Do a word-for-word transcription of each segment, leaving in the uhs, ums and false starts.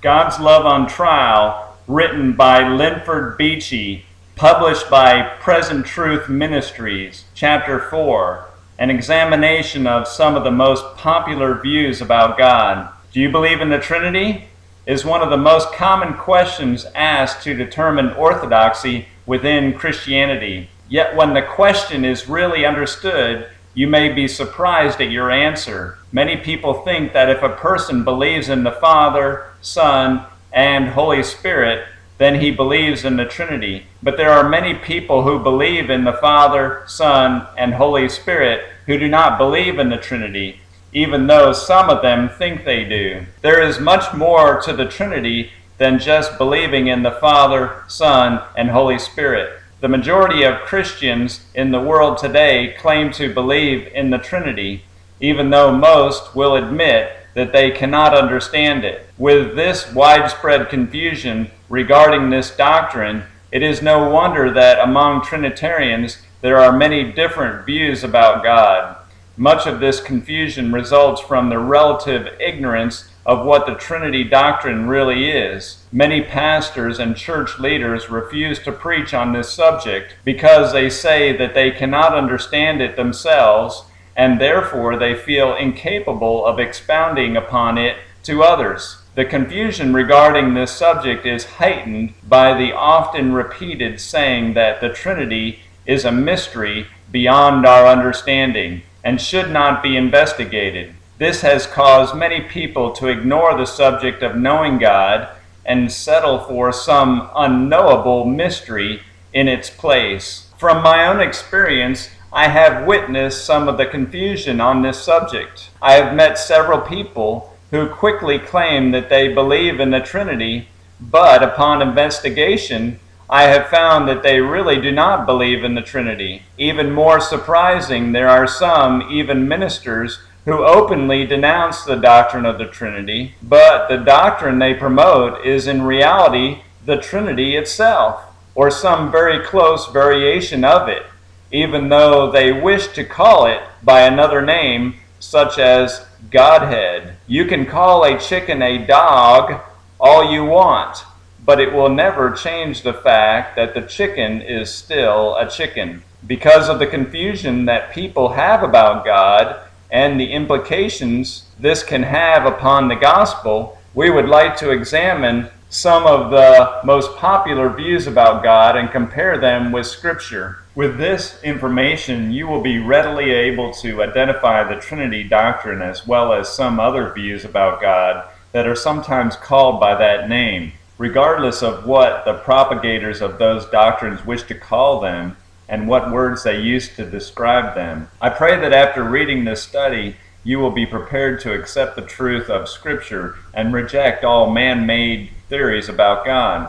God's Love on Trial, written by Linford Beachy, published by Present Truth Ministries, Chapter four, an examination of some of the most popular views about God. Do you believe in the Trinity? Is one of the most common questions asked to determine orthodoxy within Christianity. Yet when the question is really understood, you may be surprised at your answer. Many people think that if a person believes in the Father, Son, and Holy Spirit, then he believes in the Trinity. But there are many people who believe in the Father, Son, and Holy Spirit who do not believe in the Trinity, even though some of them think they do. There is much more to the Trinity than just believing in the Father, Son, and Holy Spirit. The majority of Christians in the world today claim to believe in the Trinity, even though most will admit that they cannot understand it. With this widespread confusion regarding this doctrine, it is no wonder that among Trinitarians there are many different views about God. Much of this confusion results from the relative ignorance of what the Trinity doctrine really is. Many pastors and church leaders refuse to preach on this subject because they say that they cannot understand it themselves, and therefore they feel incapable of expounding upon it to others. The confusion regarding this subject is heightened by the often repeated saying that the Trinity is a mystery beyond our understanding and should not be investigated. This has caused many people to ignore the subject of knowing God and settle for some unknowable mystery in its place. From my own experience, I have witnessed some of the confusion on this subject. I have met several people who quickly claim that they believe in the Trinity, but upon investigation, I have found that they really do not believe in the Trinity. Even more surprising, there are some, even ministers, who openly denounce the doctrine of the Trinity, but the doctrine they promote is in reality the Trinity itself, or some very close variation of it, even though they wish to call it by another name, such as Godhead. You can call a chicken a dog all you want, but it will never change the fact that the chicken is still a chicken. Because of the confusion that people have about God and the implications this can have upon the gospel, we would like to examine some of the most popular views about God and compare them with Scripture. With this information, you will be readily able to identify the Trinity doctrine as well as some other views about God that are sometimes called by that name. Regardless of what the propagators of those doctrines wish to call them and what words they use to describe them, I pray that after reading this study, you will be prepared to accept the truth of Scripture and reject all man-made theories about God.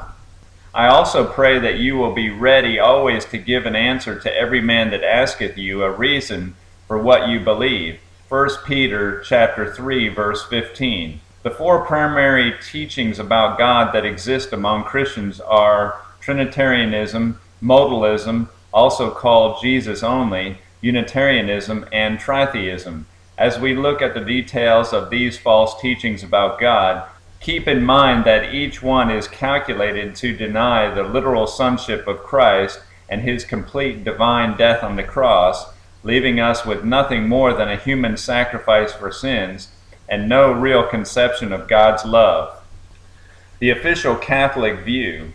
I also pray that you will be ready always to give an answer to every man that asketh you a reason for what you believe. First Peter chapter three, verse fifteen. The four primary teachings about God that exist among Christians are Trinitarianism, Modalism, also called Jesus only, Unitarianism, and Tritheism. As we look at the details of these false teachings about God, keep in mind that each one is calculated to deny the literal sonship of Christ and his complete divine death on the cross, leaving us with nothing more than a human sacrifice for sins and no real conception of God's love. The official Catholic view.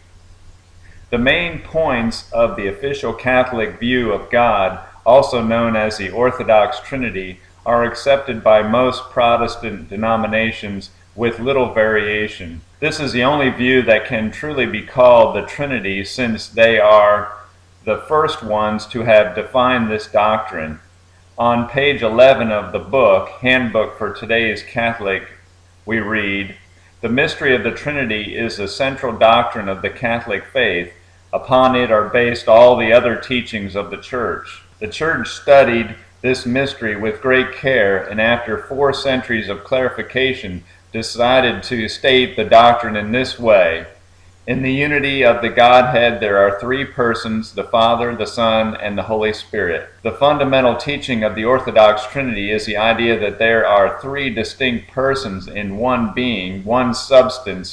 The main points of the official Catholic view of God, also known as the Orthodox Trinity, are accepted by most Protestant denominations with little variation. This is the only view that can truly be called the Trinity, since they are the first ones to have defined this doctrine. On page eleven of the book, Handbook for Today's Catholic, we read, "The mystery of the Trinity is the central doctrine of the Catholic faith. Upon it are based all the other teachings of the Church. The Church studied this mystery with great care, and after four centuries of clarification, decided to state the doctrine in this way. In the unity of the Godhead there are three persons, the Father, the Son, and the Holy Spirit. The fundamental teaching of the Orthodox Trinity is the idea that there are three distinct persons in one being, one substance,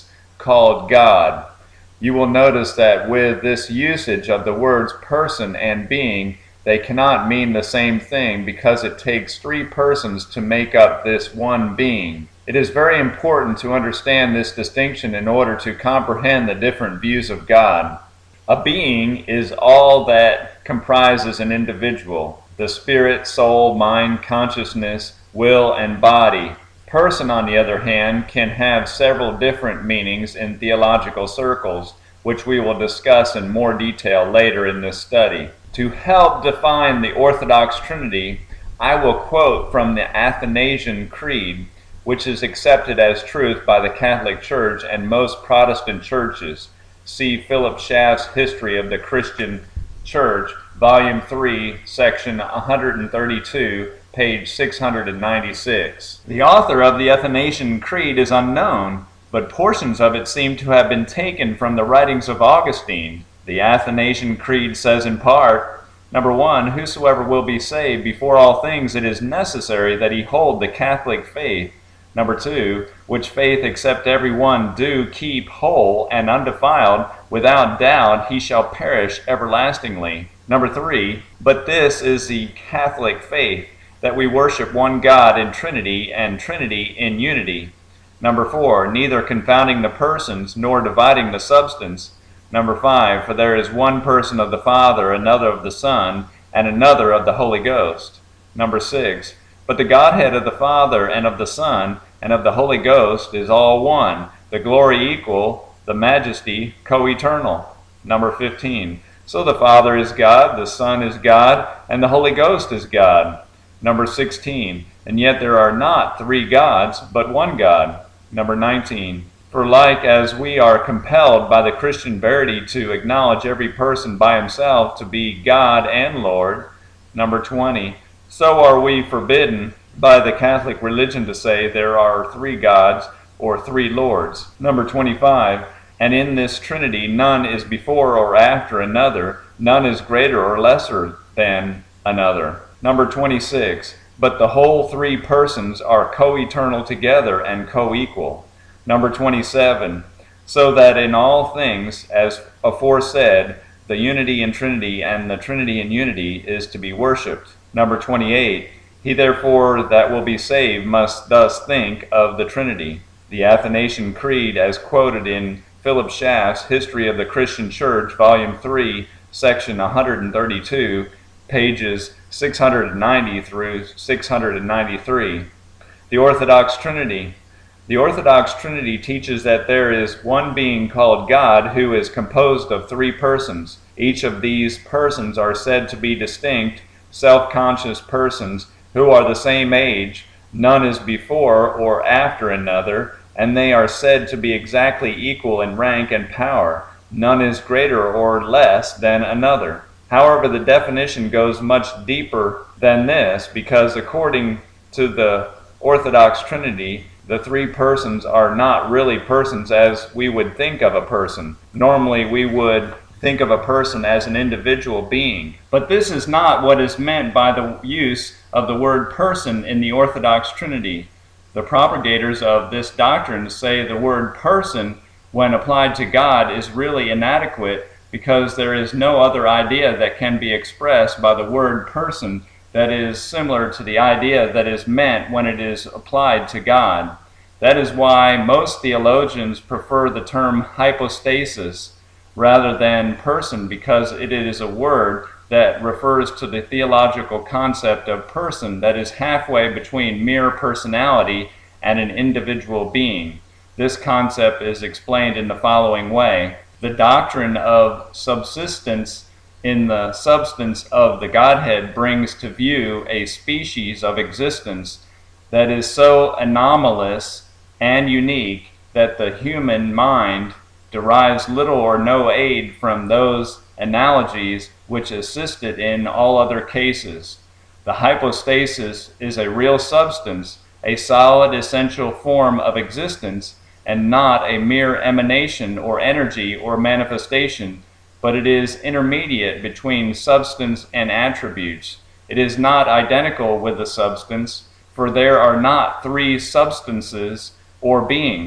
called God. You will notice that with this usage of the words person and being, they cannot mean the same thing because it takes three persons to make up this one being. It is very important to understand this distinction in order to comprehend the different views of God. A being is all that comprises an individual: the spirit, soul, mind, consciousness, will, and body. Person, on the other hand, can have several different meanings in theological circles, which we will discuss in more detail later in this study. To help define the Orthodox Trinity, I will quote from the Athanasian Creed, which is accepted as truth by the Catholic Church and most Protestant churches. See Philip Schaff's History of the Christian Church, Volume three, Section one hundred thirty-two, page six hundred ninety-six. The author of the Athanasian Creed is unknown, but portions of it seem to have been taken from the writings of Augustine. The Athanasian Creed says in part, number one, whosoever will be saved, before all things it is necessary that he hold the Catholic faith. Number two, which faith except every one do keep whole and undefiled, without doubt he shall perish everlastingly. Number three, but this is the Catholic faith, that we worship one God in Trinity, and Trinity in unity. Number four, neither confounding the persons, nor dividing the substance. Number five, for there is one person of the Father, another of the Son, and another of the Holy Ghost. Number six, but the Godhead of the Father and of the Son and of the Holy Ghost is all one, the glory equal, the majesty co-eternal. Number fifteen, so the Father is God, the Son is God, and the Holy Ghost is God. Number sixteen, and yet there are not three gods, but one God. Number nineteen, for like as we are compelled by the Christian verity to acknowledge every person by himself to be God and Lord. Number twenty, so are we forbidden by the Catholic religion to say there are three gods or three lords. Number twenty-five, and in this Trinity none is before or after another, none is greater or lesser than another. Number twenty-six, but the whole three persons are co-eternal together and co-equal. Number twenty-seven, so that in all things, as aforesaid, the unity in Trinity and the Trinity in unity is to be worshipped. Number twenty-eight, he therefore that will be saved must thus think of the Trinity. The Athanasian Creed, as quoted in Philip Schaff's History of the Christian Church, Volume three, Section one hundred thirty-two, pages six hundred ninety through six hundred ninety-three. The Orthodox Trinity. The Orthodox Trinity teaches that there is one being called God who is composed of three persons. Each of these persons are said to be distinct, self-conscious persons who are the same age. None is before or after another, and they are said to be exactly equal in rank and power. None is greater or less than another. However, the definition goes much deeper than this, because according to the Orthodox Trinity, the three persons are not really persons as we would think of a person. Normally, we would think of a person as an individual being. But this is not what is meant by the use of the word person in the Orthodox Trinity. The propagators of this doctrine say the word person, when applied to God, is really inadequate because there is no other idea that can be expressed by the word person that is similar to the idea that is meant when it is applied to God. That is why most theologians prefer the term hypostasis rather than person, because it is a word that refers to the theological concept of person that is halfway between mere personality and an individual being. This concept is explained in the following way. The doctrine of subsistence in the substance of the Godhead brings to view a species of existence that is so anomalous and unique that the human mind derives little or no aid from those analogies which assist it in all other cases. The hypostasis is a real substance, a solid essential form of existence, and not a mere emanation or energy or manifestation, but it is intermediate between substance and attributes. It is not identical with the substance, for there are not three substances or beings.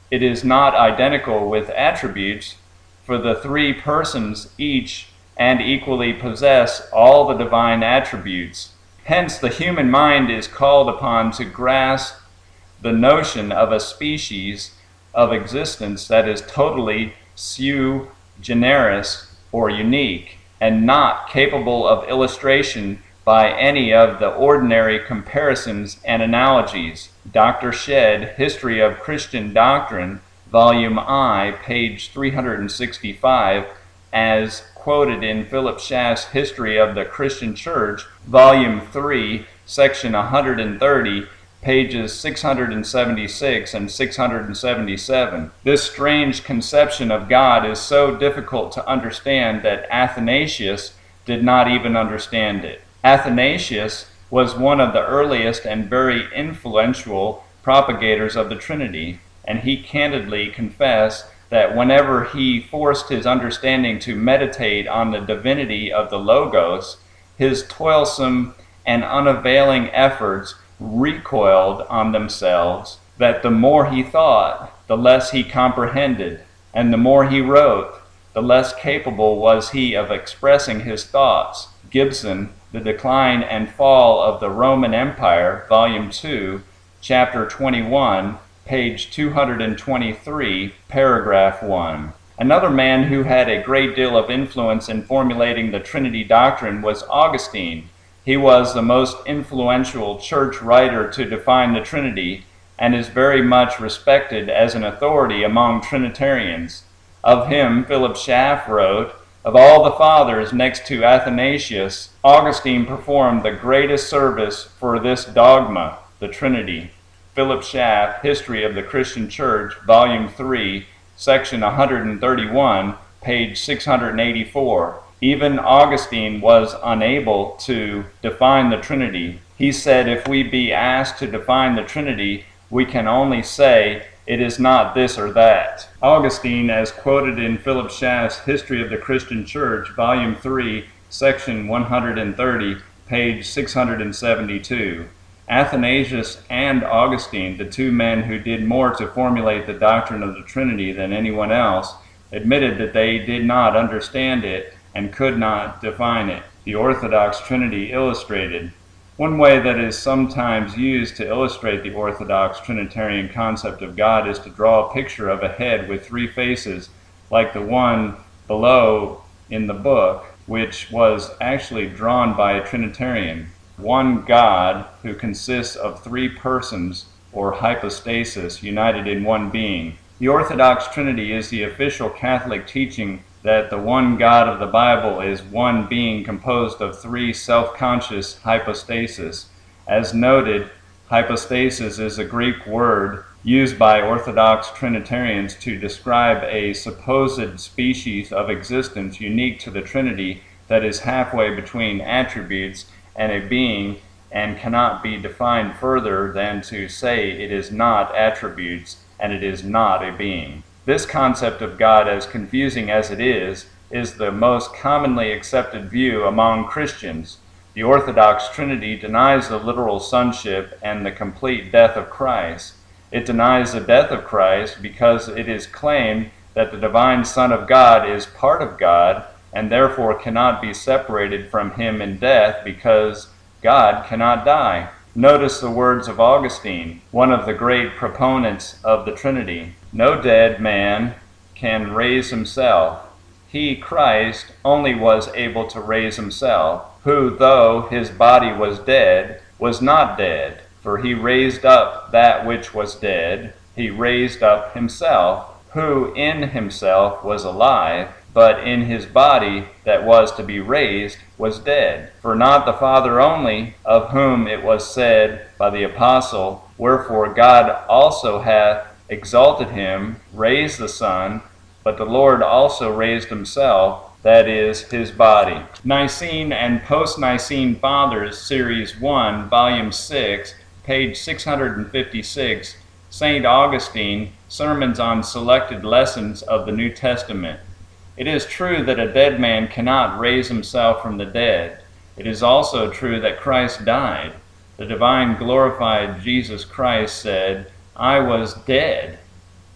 it is not identical with attributes, for the three persons each and equally possess all the divine attributes. Hence, the human mind is called upon to grasp the notion of a species of existence that is totally sui generis, or unique, and not capable of illustration by any of the ordinary comparisons and analogies. Doctor Shedd, History of Christian Doctrine, Volume I, page three hundred sixty-five, as quoted in Philip Schaff's History of the Christian Church, Volume three, Section one hundred thirty, pages six hundred seventy-six and six hundred seventy-seven. This strange conception of God is so difficult to understand that Athanasius did not even understand it. Athanasius was one of the earliest and very influential propagators of the Trinity, and he candidly confessed that whenever he forced his understanding to meditate on the divinity of the Logos, his toilsome and unavailing efforts recoiled on themselves, that the more he thought, the less he comprehended, and the more he wrote, the less capable was he of expressing his thoughts. Gibson, The Decline and Fall of the Roman Empire, Volume two, Chapter twenty-one, page two hundred twenty-three, paragraph one. Another man who had a great deal of influence in formulating the Trinity doctrine was Augustine. He was the most influential church writer to define the Trinity, and is very much respected as an authority among Trinitarians. Of him, Philip Schaff wrote, "Of all the fathers next to Athanasius, Augustine performed the greatest service for this dogma, the Trinity." Philip Schaff, History of the Christian Church, Volume three, Section one hundred thirty-one, page six hundred eighty-four. Even Augustine was unable to define the Trinity. He said, if we be asked to define the Trinity, we can only say it is not this or that. Augustine, as quoted in Philip Schaff's History of the Christian Church, Volume three, Section one hundred thirty, page six hundred seventy-two. Athanasius and Augustine, the two men who did more to formulate the doctrine of the Trinity than anyone else, admitted that they did not understand it and could not define it. The Orthodox Trinity Illustrated. One way that is sometimes used to illustrate the Orthodox Trinitarian concept of God is to draw a picture of a head with three faces, like the one below in the book, which was actually drawn by a Trinitarian. One God who consists of three persons, or hypostasis, united in one being. The Orthodox Trinity is the official Catholic teaching that the one God of the Bible is one being composed of three self-conscious hypostases. As noted, hypostasis is a Greek word used by Orthodox Trinitarians to describe a supposed species of existence unique to the Trinity that is halfway between attributes and a being, and cannot be defined further than to say it is not attributes and it is not a being. This concept of God, as confusing as it is, is the most commonly accepted view among Christians. The Orthodox Trinity denies the literal sonship and the complete death of Christ. It denies the death of Christ because it is claimed that the divine Son of God is part of God and therefore cannot be separated from him in death because God cannot die. Notice the words of Augustine, one of the great proponents of the Trinity. No dead man can raise himself. He, Christ, only was able to raise himself, who, though his body was dead, was not dead. For he raised up that which was dead. He raised up himself, who in himself was alive, but in his body that was to be raised was dead. For not the Father only, of whom it was said by the apostle, wherefore God also hath exalted him, raised the Son, but the Lord also raised himself, that is, his body. Nicene and Post-Nicene Fathers, Series one, Volume six, page six hundred fifty-six, Saint Augustine, Sermons on Selected Lessons of the New Testament. It is true that a dead man cannot raise himself from the dead. It is also true that Christ died. The divine glorified Jesus Christ said, I was dead,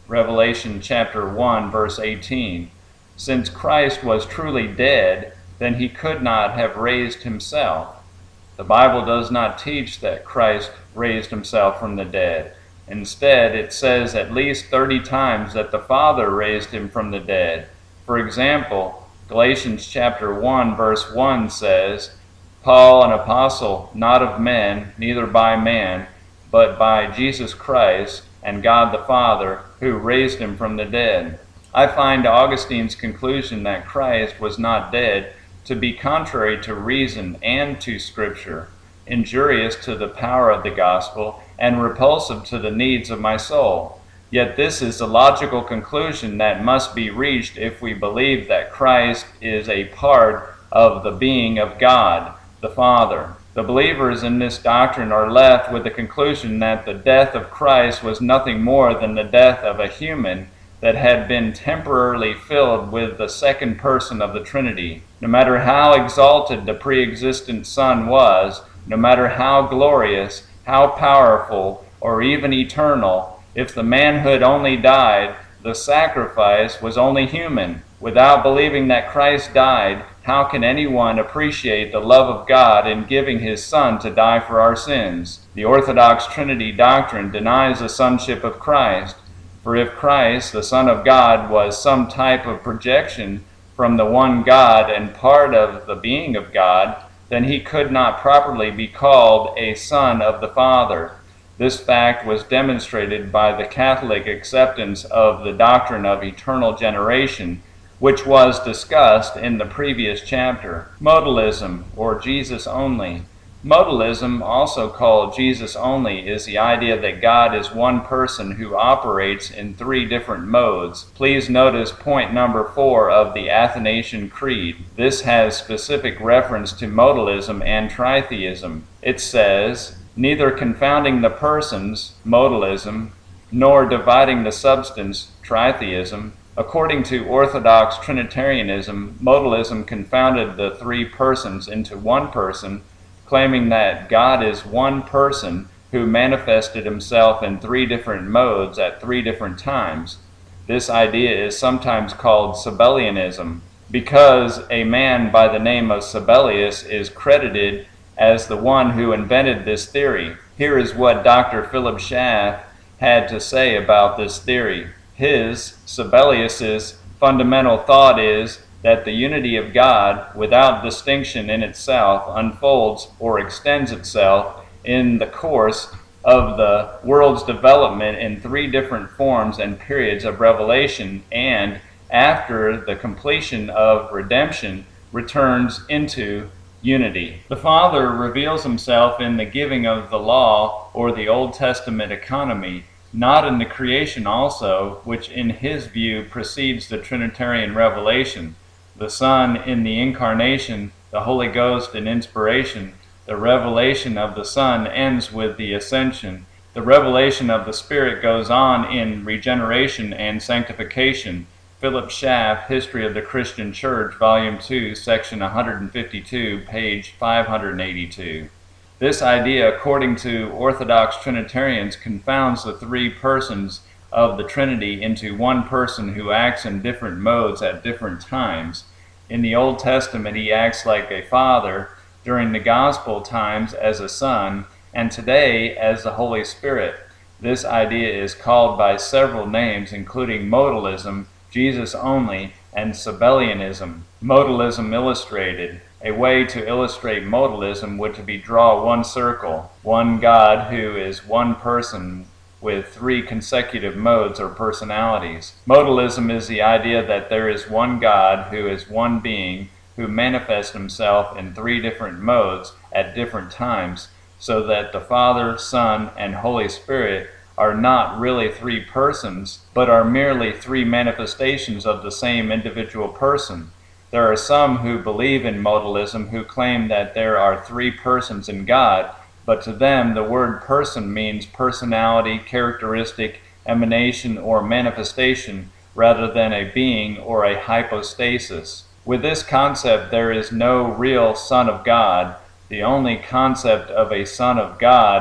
Revelation chapter one, verse eighteen. Since Christ was truly dead, then he could not have raised himself. The Bible does not teach that Christ raised himself from the dead. Instead, it says at least thirty times that the Father raised him from the dead. For example, Galatians chapter one, verse one says, Paul, an apostle, not of men, neither by man, but by Jesus Christ and God the Father, who raised him from the dead. I find Augustine's conclusion that Christ was not dead to be contrary to reason and to Scripture, injurious to the power of the gospel, and repulsive to the needs of my soul. Yet this is the logical conclusion that must be reached if we believe that Christ is a part of the being of God, the Father. The believers in this doctrine are left with the conclusion that the death of Christ was nothing more than the death of a human that had been temporarily filled with the second person of the Trinity. No matter how exalted the pre-existent Son was, no matter how glorious, how powerful, or even eternal, if the manhood only died, the sacrifice was only human. Without believing that Christ died, how can anyone appreciate the love of God in giving his Son to die for our sins? The Orthodox Trinity doctrine denies the sonship of Christ. For if Christ, the Son of God, was some type of projection from the one God and part of the being of God, then he could not properly be called a Son of the Father. This fact was demonstrated by the Catholic acceptance of the doctrine of eternal generation, which was discussed in the previous chapter. Modalism, or Jesus only. Modalism, also called Jesus only, is the idea that God is one person who operates in three different modes. Please notice point number four of the Athanasian Creed. This has specific reference to modalism and tritheism. It says, neither confounding the persons, modalism, nor dividing the substance, tritheism. According to Orthodox Trinitarianism, modalism confounded the three persons into one person, claiming that God is one person who manifested himself in three different modes at three different times. This idea is sometimes called Sabellianism, because a man by the name of Sabellius is credited as the one who invented this theory. Here is what Doctor Philip Schaff had to say about this theory. His, Sabellius's, fundamental thought is that the unity of God, without distinction in itself, unfolds or extends itself in the course of the world's development in three different forms and periods of revelation, and after the completion of redemption, returns into unity. The Father reveals himself in the giving of the law or the Old Testament economy, not in the creation also, which in his view precedes the Trinitarian revelation. The Son in the incarnation, the Holy Ghost in inspiration. The revelation of the Son ends with the ascension. The revelation of the Spirit goes on in regeneration and sanctification. Philip Schaff, History of the Christian Church, Volume two, Section one hundred fifty-two, page five hundred eighty-two. This idea, according to Orthodox Trinitarians, confounds the three persons of the Trinity into one person who acts in different modes at different times. In the Old Testament, he acts like a father, during the Gospel times as a son, and today as the Holy Spirit. This idea is called by several names, including modalism, Jesus only, and Sabellianism. Modalism illustrated. A way to illustrate modalism would be draw one circle, one God who is one person with three consecutive modes or personalities. Modalism is the idea that there is one God who is one being who manifests himself in three different modes at different times, so that the Father, Son, and Holy Spirit are not really three persons, but are merely three manifestations of the same individual person. There are some who believe in modalism who claim that there are three persons in God, but to them the word person means personality, characteristic, emanation, or manifestation, rather than a being or a hypostasis. With this concept, there is no real Son of God. The only concept of a Son of God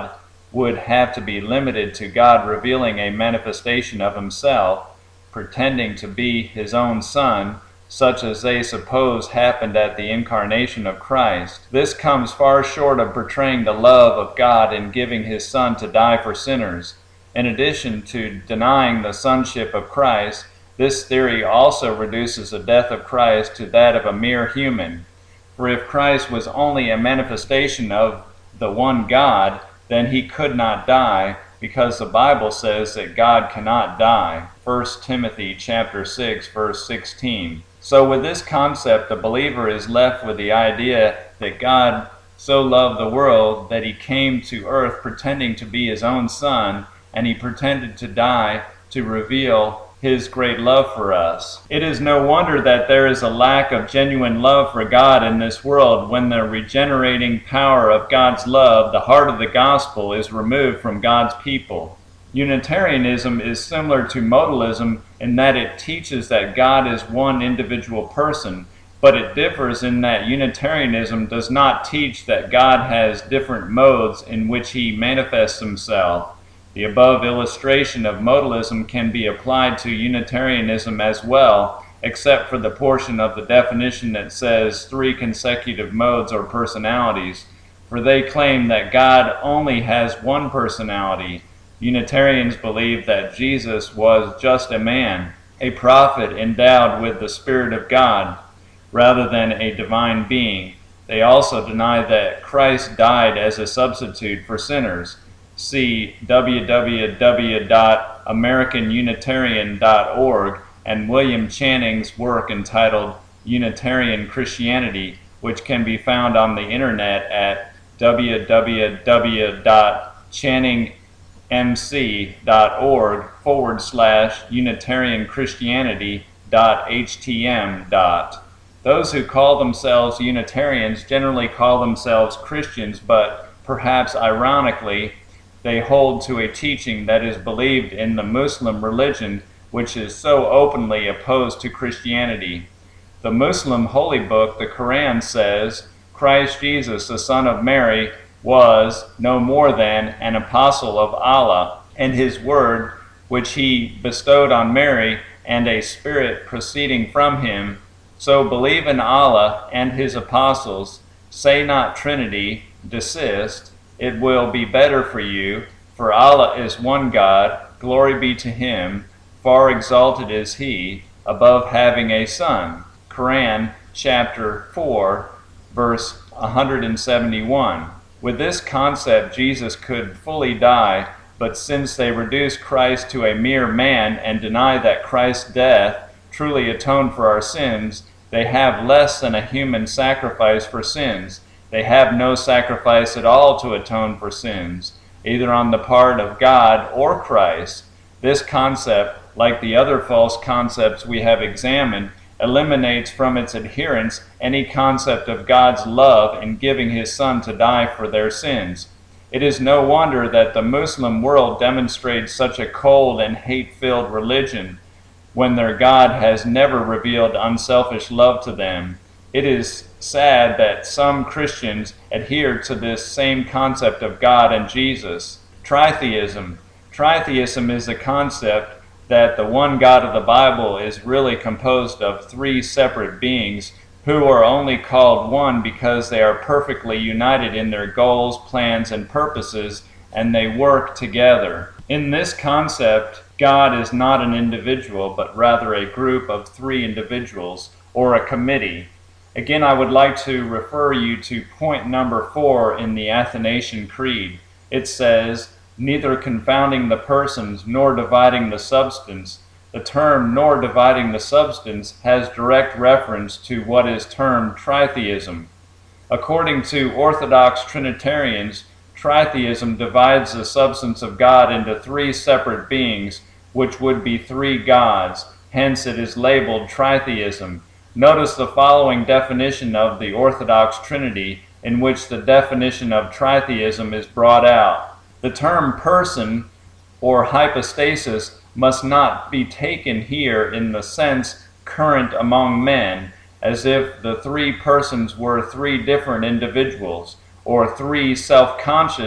would have to be limited to God revealing a manifestation of himself, pretending to be his own Son, such as they suppose happened at the incarnation of Christ. This comes far short of portraying the love of God in giving his Son to die for sinners. In addition to denying the sonship of Christ, this theory also reduces the death of Christ to that of a mere human. For if Christ was only a manifestation of the one God, then he could not die, because the Bible says that God cannot die. First Timothy chapter six, verse sixteen. So with this concept, the believer is left with the idea that God so loved the world that he came to earth pretending to be his own Son, and he pretended to die to reveal his great love for us. It is no wonder that there is a lack of genuine love for God in this world when the regenerating power of God's love, the heart of the gospel, is removed from God's people. Unitarianism is similar to modalism in that it teaches that God is one individual person, but it differs in that Unitarianism does not teach that God has different modes in which he manifests himself. The above illustration of modalism can be applied to Unitarianism as well, except for the portion of the definition that says three consecutive modes or personalities, for they claim that God only has one personality. Unitarians believe that Jesus was just a man, a prophet endowed with the Spirit of God, rather than a divine being. They also deny that Christ died as a substitute for sinners. See w w w dot american unitarian dot org and William Channing's work entitled Unitarian Christianity, which can be found on the internet at w w w dot channing m c dot org forward slash Unitarian Christianity dot h t m dot. Those who call themselves Unitarians generally call themselves Christians, but perhaps ironically, they hold to a teaching that is believed in the Muslim religion, which is so openly opposed to Christianity. The Muslim holy book, the Quran, says, Christ Jesus, the Son of Mary, was no more than an apostle of Allah, and his word, which he bestowed on Mary, and a spirit proceeding from him. So believe in Allah and his apostles. Say not Trinity, desist. It will be better for you, for Allah is one God, glory be to him, far exalted is he, above having a son. Quran chapter four, verse one hundred seventy-one. With this concept, Jesus could fully die, but since they reduce Christ to a mere man and deny that Christ's death truly atoned for our sins, they have less than a human sacrifice for sins. They have no sacrifice at all to atone for sins, either on the part of God or Christ. This concept, like the other false concepts we have examined, eliminates from its adherents any concept of God's love in giving his Son to die for their sins. It is no wonder that the Muslim world demonstrates such a cold and hate-filled religion when their God has never revealed unselfish love to them. It is sad that some Christians adhere to this same concept of God and Jesus. Tritheism. Tritheism is the concept that the one God of the Bible is really composed of three separate beings who are only called one because they are perfectly united in their goals, plans, and purposes, and they work together. In this concept, God is not an individual, but rather a group of three individuals, or a committee. Again, I would like to refer you to point number four in the Athanasian Creed. It says, neither confounding the persons nor dividing the substance. The term nor dividing the substance has direct reference to what is termed tritheism. According to Orthodox Trinitarians, tritheism divides the substance of God into three separate beings, which would be three gods. Hence it is labeled tritheism. Notice the following definition of the Orthodox Trinity, in which the definition of tritheism is brought out. The term person or hypostasis must not be taken here in the sense current among men, as if the three persons were three different individuals, or three self-conscious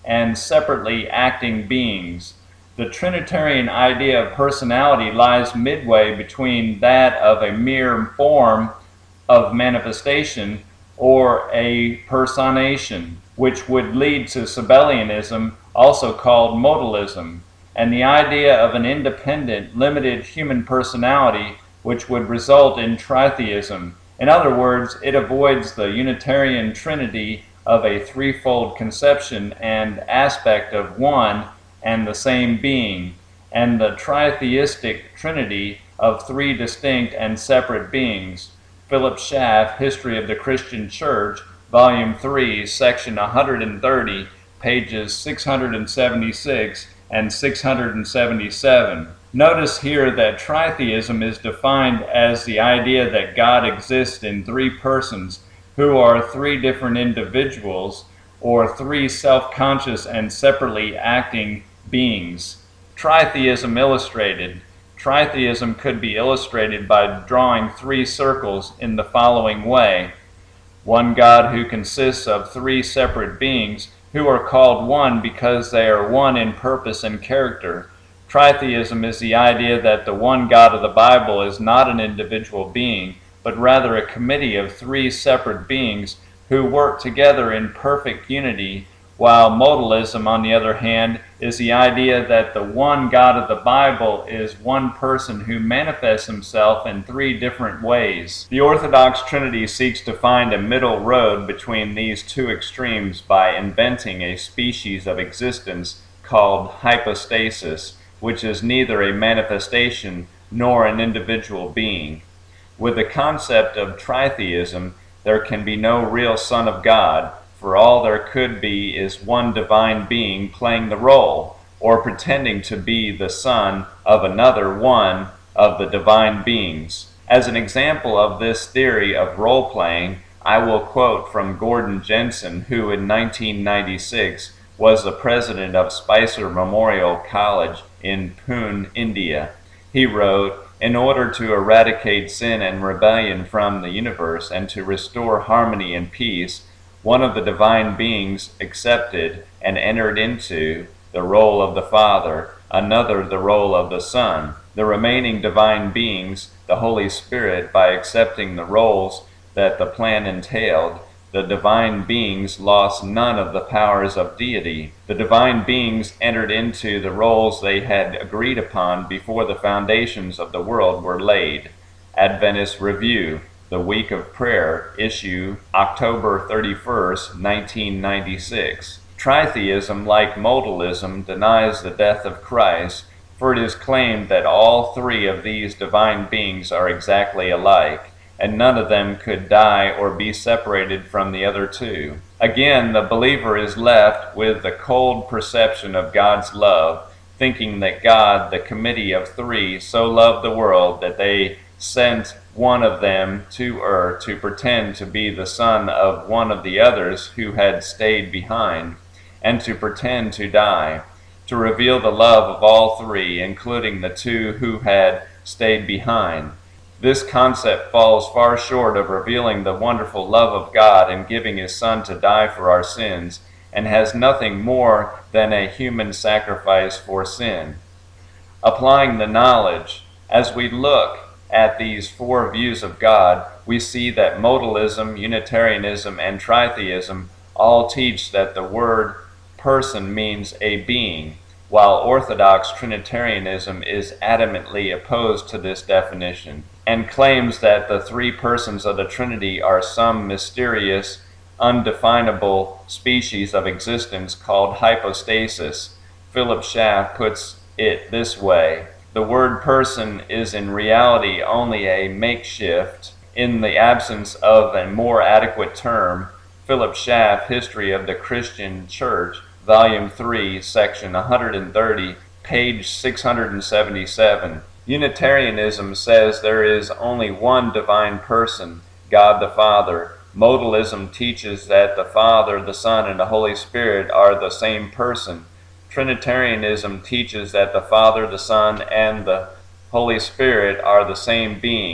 and separately acting beings. The Trinitarian idea of personality lies midway between that of a mere form of manifestation or a personation, which would lead to Sabellianism, also called modalism, and the idea of an independent, limited human personality, which would result in tritheism. In other words, it avoids the Unitarian Trinity of a threefold conception and aspect of one and the same being, and the tritheistic Trinity of three distinct and separate beings. Philip Schaff, History of the Christian Church, Volume three, Section one hundred thirty, pages six hundred seventy-six and six hundred seventy-seven. Notice here that tritheism is defined as the idea that God exists in three persons who are three different individuals or three self-conscious and separately acting beings. Tritheism illustrated. Tritheism could be illustrated by drawing three circles in the following way. One God who consists of three separate beings who are called one because they are one in purpose and character. Tritheism is the idea that the one God of the Bible is not an individual being, but rather a committee of three separate beings who work together in perfect unity, while modalism, on the other hand, is the idea that the one God of the Bible is one person who manifests himself in three different ways. The Orthodox Trinity seeks to find a middle road between these two extremes by inventing a species of existence called hypostasis, which is neither a manifestation nor an individual being. With the concept of tritheism, there can be no real Son of God, for all there could be is one divine being playing the role, or pretending to be the son of another one of the divine beings. As an example of this theory of role-playing, I will quote from Gordon Jensen, who in nineteen ninety-six was the president of Spicer Memorial College in Pune, India. He wrote, "In order to eradicate sin and rebellion from the universe and to restore harmony and peace, one of the divine beings accepted and entered into the role of the Father, another the role of the Son. The remaining divine beings, the Holy Spirit, by accepting the roles that the plan entailed, the divine beings lost none of the powers of deity. The divine beings entered into the roles they had agreed upon before the foundations of the world were laid." Adventist Review, The Week of Prayer, issue October thirty-first, nineteen ninety-six. Tritheism, like modalism, denies the death of Christ, for it is claimed that all three of these divine beings are exactly alike, and none of them could die or be separated from the other two. Again, the believer is left with the cold perception of God's love, thinking that God, the committee of three, so loved the world that they sent one of them to earth to pretend to be the son of one of the others who had stayed behind, and to pretend to die, to reveal the love of all three, including the two who had stayed behind. This concept falls far short of revealing the wonderful love of God in giving His Son to die for our sins, and has nothing more than a human sacrifice for sin. Applying the knowledge, as we look at these four views of God, we see that modalism, Unitarianism, and tritheism all teach that the word person means a being, while Orthodox Trinitarianism is adamantly opposed to this definition, and claims that the three persons of the Trinity are some mysterious, undefinable species of existence called hypostasis. Philip Schaff puts it this way: the word person is in reality only a makeshift in the absence of a more adequate term. Philip Schaff, History of the Christian Church, Volume three, Section one hundred thirty, page six hundred seventy-seven. Unitarianism says there is only one divine person, God the Father. Modalism teaches that the Father, the Son, and the Holy Spirit are the same person. Trinitarianism teaches that the Father, the Son, and the Holy Spirit are the same being.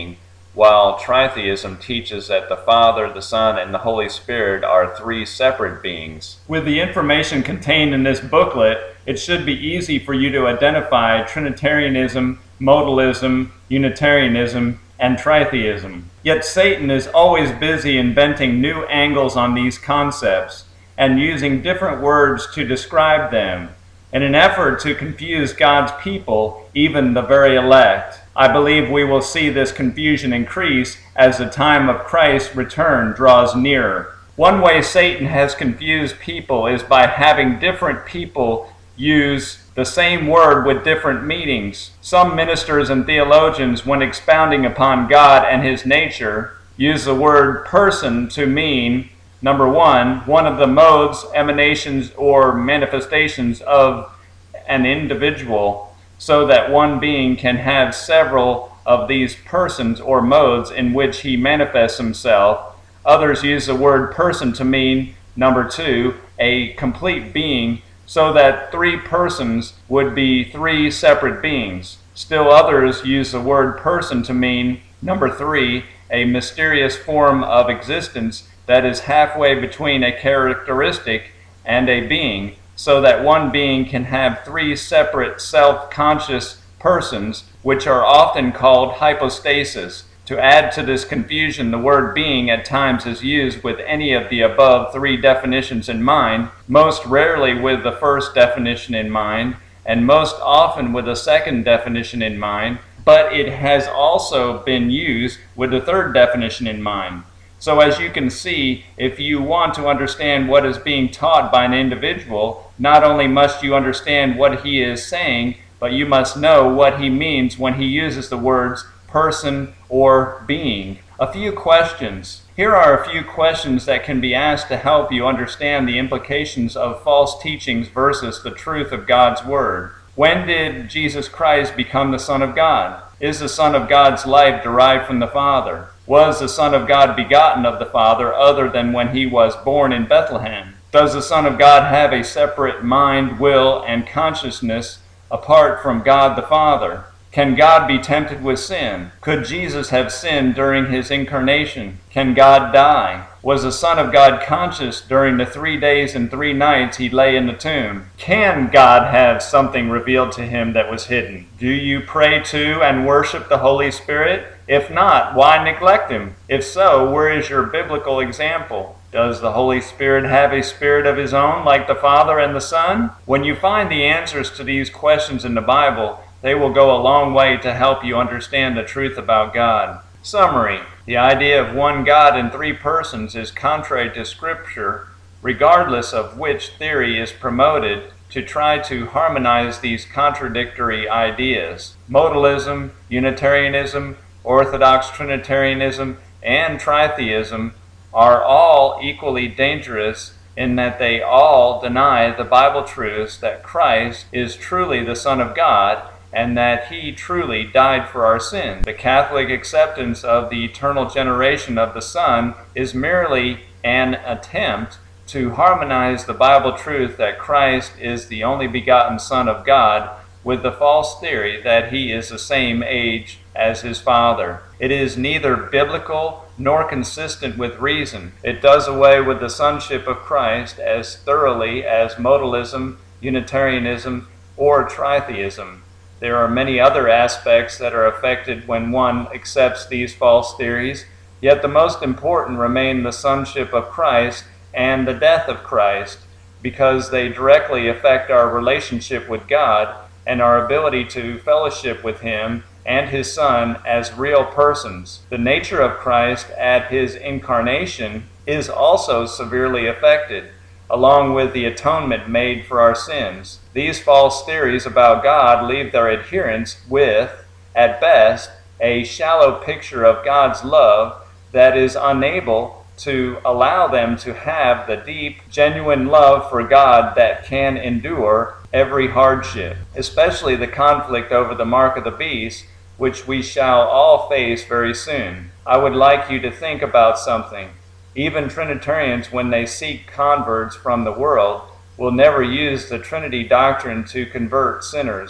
while tritheism teaches that the Father, the Son, and the Holy Spirit are three separate beings. With the information contained in this booklet, it should be easy for you to identify Trinitarianism, Modalism, Unitarianism, and tritheism. Yet Satan is always busy inventing new angles on these concepts and using different words to describe them in an effort to confuse God's people, even the very elect. I believe we will see this confusion increase as the time of Christ's return draws nearer. One way Satan has confused people is by having different people use the same word with different meanings. Some ministers and theologians, when expounding upon God and his nature, use the word person to mean, number one, one of the modes, emanations, or manifestations of an individual, so that one being can have several of these persons or modes in which he manifests himself. Others use the word person to mean, number two, a complete being, so that three persons would be three separate beings. Still others use the word person to mean, number three, a mysterious form of existence that is halfway between a characteristic and a being, so that one being can have three separate self-conscious persons, which are often called hypostasis. To add to this confusion, the word being at times is used with any of the above three definitions in mind, most rarely with the first definition in mind, and most often with the second definition in mind, but it has also been used with the third definition in mind. So as you can see, if you want to understand what is being taught by an individual, not only must you understand what he is saying, but you must know what he means when he uses the words person or being. A few questions. Here are a few questions that can be asked to help you understand the implications of false teachings versus the truth of God's Word. When did Jesus Christ become the Son of God? Is the Son of God's life derived from the Father? Was the Son of God begotten of the Father other than when he was born in Bethlehem? Does the Son of God have a separate mind, will, and consciousness apart from God the Father? Can God be tempted with sin? Could Jesus have sinned during his incarnation? Can God die? Was the Son of God conscious during the three days and three nights he lay in the tomb? Can God have something revealed to him that was hidden? Do you pray to and worship the Holy Spirit? If not, why neglect him? If so, where is your biblical example? Does the Holy Spirit have a spirit of his own like the Father and the Son? When you find the answers to these questions in the Bible, they will go a long way to help you understand the truth about God. Summary. The idea of one God in three persons is contrary to Scripture, regardless of which theory is promoted to try to harmonize these contradictory ideas. Modalism, Unitarianism, Orthodox Trinitarianism, and tritheism are all equally dangerous in that they all deny the Bible truths that Christ is truly the Son of God and that he truly died for our sins. The Catholic acceptance of the eternal generation of the Son is merely an attempt to harmonize the Bible truth that Christ is the only begotten Son of God with the false theory that he is the same age as his Father. It is neither biblical nor consistent with reason. It does away with the sonship of Christ as thoroughly as modalism, Unitarianism, or tritheism. There are many other aspects that are affected when one accepts these false theories, yet the most important remain the sonship of Christ and the death of Christ, because they directly affect our relationship with God and our ability to fellowship with him and his Son as real persons. The nature of Christ at his incarnation is also severely affected, along with the atonement made for our sins. These false theories about God leave their adherents with, at best, a shallow picture of God's love that is unable to allow them to have the deep, genuine love for God that can endure every hardship, especially the conflict over the mark of the beast, which we shall all face very soon. I would like you to think about something. Even Trinitarians, when they seek converts from the world, will never use the Trinity doctrine to convert sinners.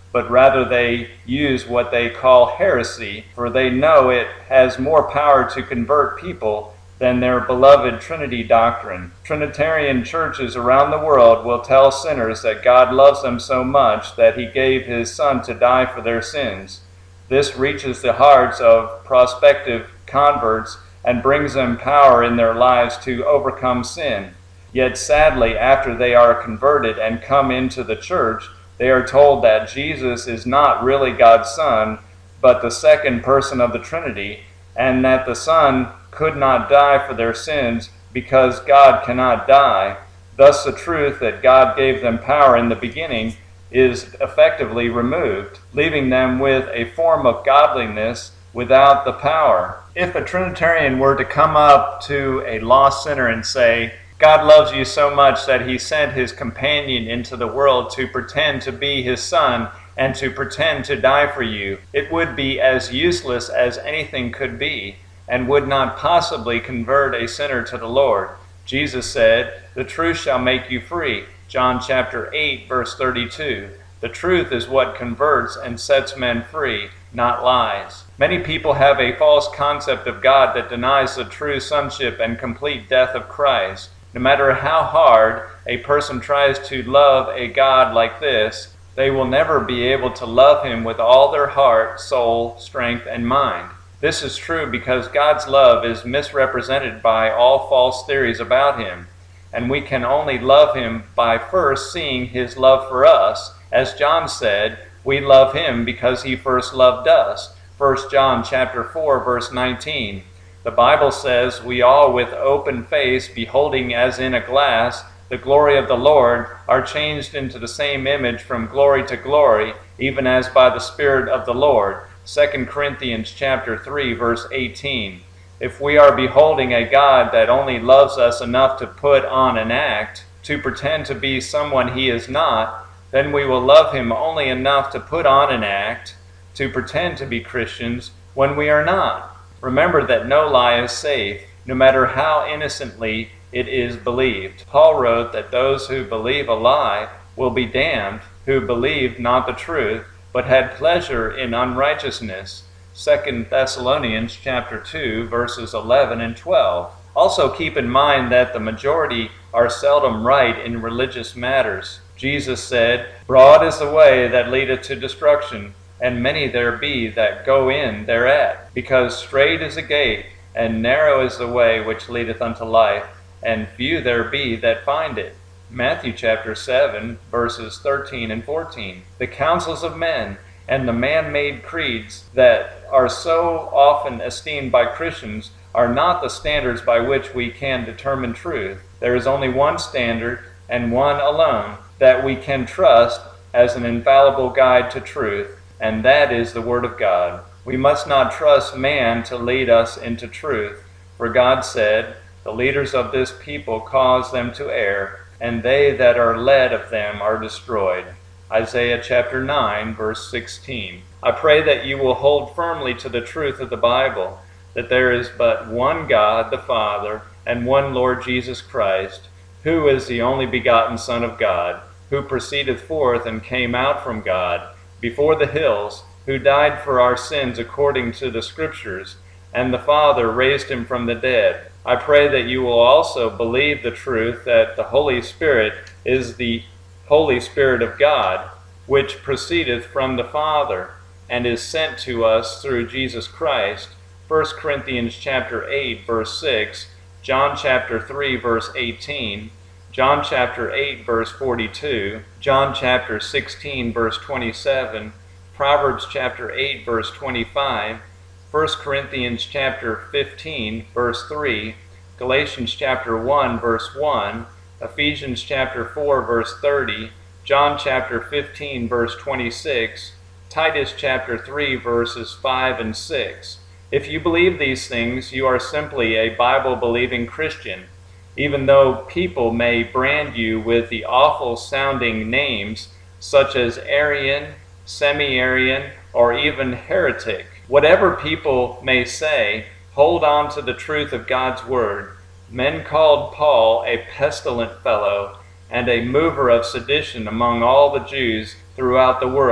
but rather they use what they call heresy, for they know it has more power to convert people than their beloved Trinity doctrine. Trinitarian churches around the world will tell sinners that God loves them so much that he gave his Son to die for their sins. This reaches the hearts of prospective converts and brings them power in their lives to overcome sin. Yet sadly, after they are converted and come into the church, they are told that Jesus is not really God's Son, but the second person of the Trinity, and that the Son could not die for their sins because God cannot die. Thus the truth that God gave them power in the beginning is effectively removed, leaving them with a form of godliness without the power. If a Trinitarian were to come up to a lost sinner and say, God loves you so much that he sent his companion into the world to pretend to be his Son and to pretend to die for you, it would be as useless as anything could be, and would not possibly convert a sinner to the Lord. Jesus said, the truth shall make you free. John chapter eight, verse thirty-two. The truth is what converts and sets men free, not lies. Many people have a false concept of God that denies the true sonship and complete death of Christ. No matter how hard a person tries to love a God like this, they will never be able to love him with all their heart, soul, strength, and mind. This is true because God's love is misrepresented by all false theories about him, and we can only love him by first seeing his love for us. As John said, we love him because he first loved us. First John chapter four, verse nineteen. The Bible says, we all with open face, beholding as in a glass the glory of the Lord, are changed into the same image from glory to glory, even as by the Spirit of the Lord. Second Corinthians chapter three, verse eighteen. If we are beholding a God that only loves us enough to put on an act, to pretend to be someone he is not, then we will love him only enough to put on an act, to pretend to be Christians when we are not. Remember that no lie is safe, no matter how innocently it is believed. Paul wrote that those who believe a lie will be damned, who believed not the truth, but had pleasure in unrighteousness. Second Thessalonians chapter two, verses eleven and twelve. Also keep in mind that the majority are seldom right in religious matters. Jesus said, broad is the way that leadeth to destruction, and many there be that go in thereat. Because strait is the gate, and narrow is the way which leadeth unto life, and few there be that find it. Matthew chapter seven, verses thirteen and fourteen. The counsels of men and the man-made creeds that are so often esteemed by Christians are not the standards by which we can determine truth. There is only one standard, and one alone, that we can trust as an infallible guide to truth, and that is the Word of God. We must not trust man to lead us into truth, for God said, the leaders of this people cause them to err, and they that are led of them are destroyed. Isaiah chapter nine, verse sixteen. I pray that you will hold firmly to the truth of the Bible, that there is but one God, the Father, and one Lord Jesus Christ, who is the only begotten Son of God, who proceedeth forth and came out from God, before the hills, who died for our sins according to the Scriptures, and the Father raised him from the dead. I pray that you will also believe the truth that the Holy Spirit is the Holy Spirit of God, which proceedeth from the Father, and is sent to us through Jesus Christ. First Corinthians chapter eight, verse six, John chapter three, verse eighteen, John chapter eight, verse forty-two, John chapter sixteen, verse twenty-seven, Proverbs chapter eight, verse twenty-five, First Corinthians chapter fifteen, verse three, Galatians chapter one, verse one, Ephesians chapter four, verse thirty, John chapter fifteen, verse twenty-six, Titus chapter three, verses five and six. If you believe these things, you are simply a Bible-believing Christian, even though people may brand you with the awful-sounding names such as Arian, Semi-Arian, or even heretic. Whatever people may say, hold on to the truth of God's Word. Men called Paul a pestilent fellow and a mover of sedition among all the Jews throughout the world,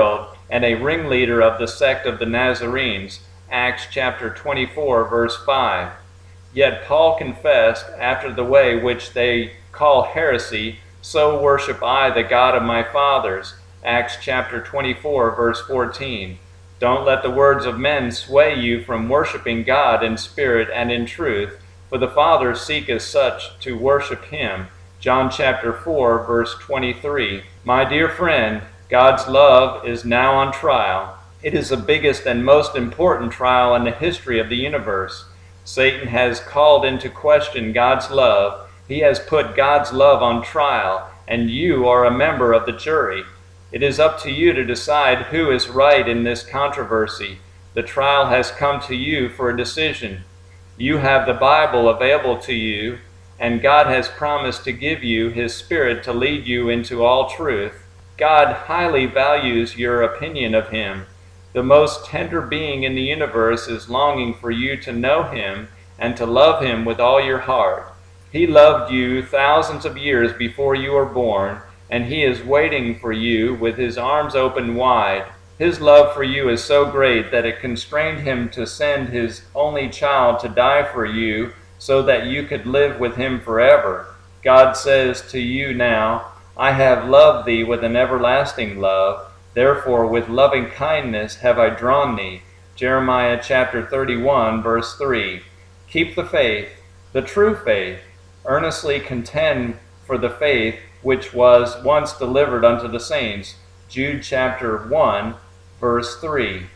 and a ringleader of the sect of the Nazarenes. Acts chapter twenty-four, verse five. Yet Paul confessed, after the way which they call heresy, so worship I the God of my fathers. Acts chapter twenty-four, verse fourteen. Don't let the words of men sway you from worshiping God in spirit and in truth, for the Father seeketh such to worship him. John chapter four, verse twenty-three. My dear friend, God's love is now on trial. It is the biggest and most important trial in the history of the universe. Satan has called into question God's love. He has put God's love on trial, and you are a member of the jury. It is up to you to decide who is right in this controversy. The trial has come to you for a decision. You have the Bible available to you, and God has promised to give you His Spirit to lead you into all truth. God highly values your opinion of Him. The most tender being in the universe is longing for you to know Him and to love Him with all your heart. He loved you thousands of years before you were born, and He is waiting for you with His arms open wide. His love for you is so great that it constrained Him to send His only child to die for you so that you could live with Him forever. God says to you now, I have loved thee with an everlasting love. Therefore with loving kindness have I drawn thee. Jeremiah chapter thirty-one, verse three. Keep the faith, the true faith. Earnestly contend for the faith which was once delivered unto the saints. Jude chapter one, verse three.